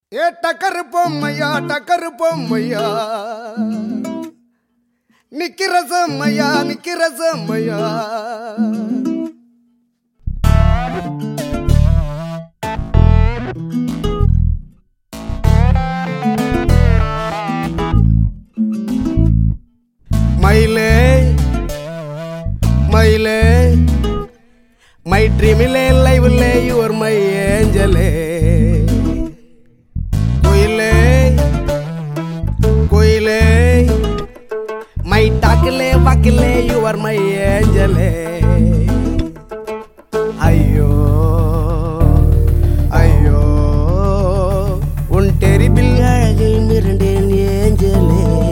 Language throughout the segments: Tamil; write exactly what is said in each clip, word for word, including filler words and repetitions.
ஏ டக்கரு பொம்மையா டக்கரு பொம்மையா நிக்கிற செம்மையா நிக்கிற செம்மையா மயிலே மயிலே my dream ile live ile you are my angel koile koile my takle bakle you are my angel ayyo ayyo un terrible alagil miranden angel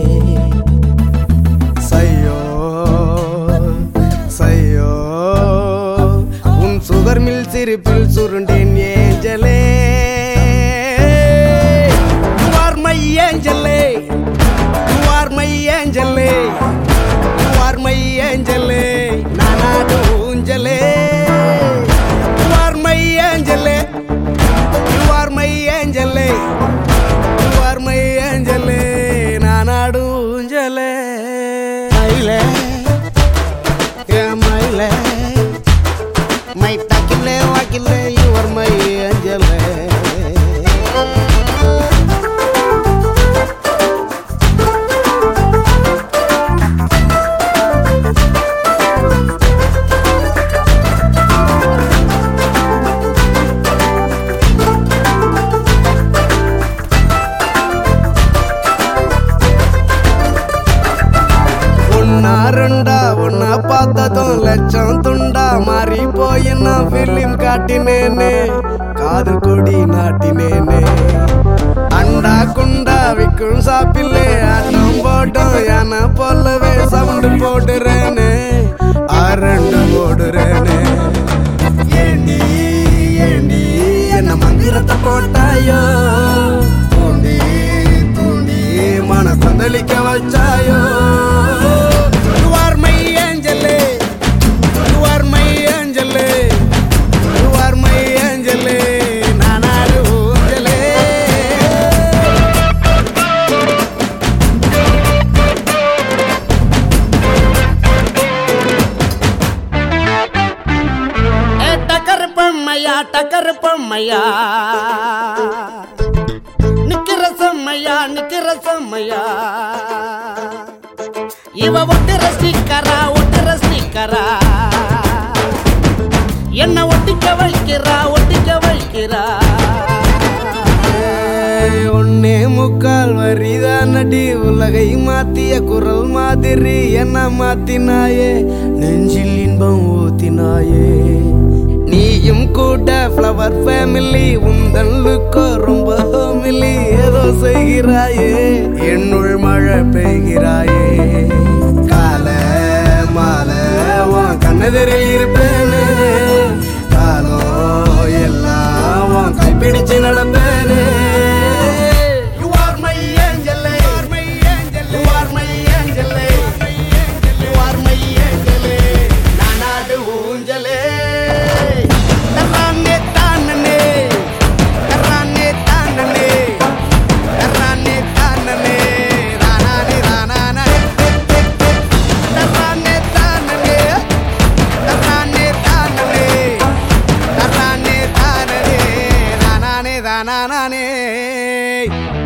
sayyo sayyo sugar mil siripil surundin angel you are my angel you are my angel you are my angel nana dunjale you are my angel you are my angel you are my angel nana dunjale maile yeah maile my takile wakile you are my angel ரண்டா உன்னை பார்த்ததும் லட்சம் துண்டா மாறி போய் நான் பிலிம் காட்டினேனே காதல் கொடி நாட்டினேனே அண்டா குண்டா விக்கும் சாப்பில்லே ஆட்டம் போட்டோம் யானை போலவே சவுண்டு போடுறேனே அரண்டு போடுறேனே ஏண்டி ஏண்டி என்ன மந்திரத்தை போட்டாயோ தூண்டி தூண்டி மன கொந்தளிக்க வச்சாயோ டக்கரு பொம்மையா நிக்கிற செம்மையா நிக்கிற செம்மையா இவ ஒட்டுற ஸ்டிக்கரா ஒட்டுற ஸ்டிக்கரா என்ன ஒட்டிக்க வைக்கிறா ஒட்டிக்க வைக்கிறா ஒன்னே முக்கால் வரிதான் நடி உலகை மாத்திய குரல் மாதிரி என்ன மாத்தினாயே நெஞ்சில் இன்பம் ஊத்தினாயே நீயும் கூட ஃப்ளவர் ஃபேமிலி உந்தன் லுக்கோ ரொம்ப ஹோமிலி ஏதோ செய்கிறாயே என்னுள் மழை பெய்கிறாயே கால மால உன் கண்ணெதிரில் இருப்பேனே காலம் எல்லாம் உன் கைப்பிடிச்சு நடப்பேனே You are my angel you are my angel you are my angel you are my angel நானாடு ஊஞ்சலே na na na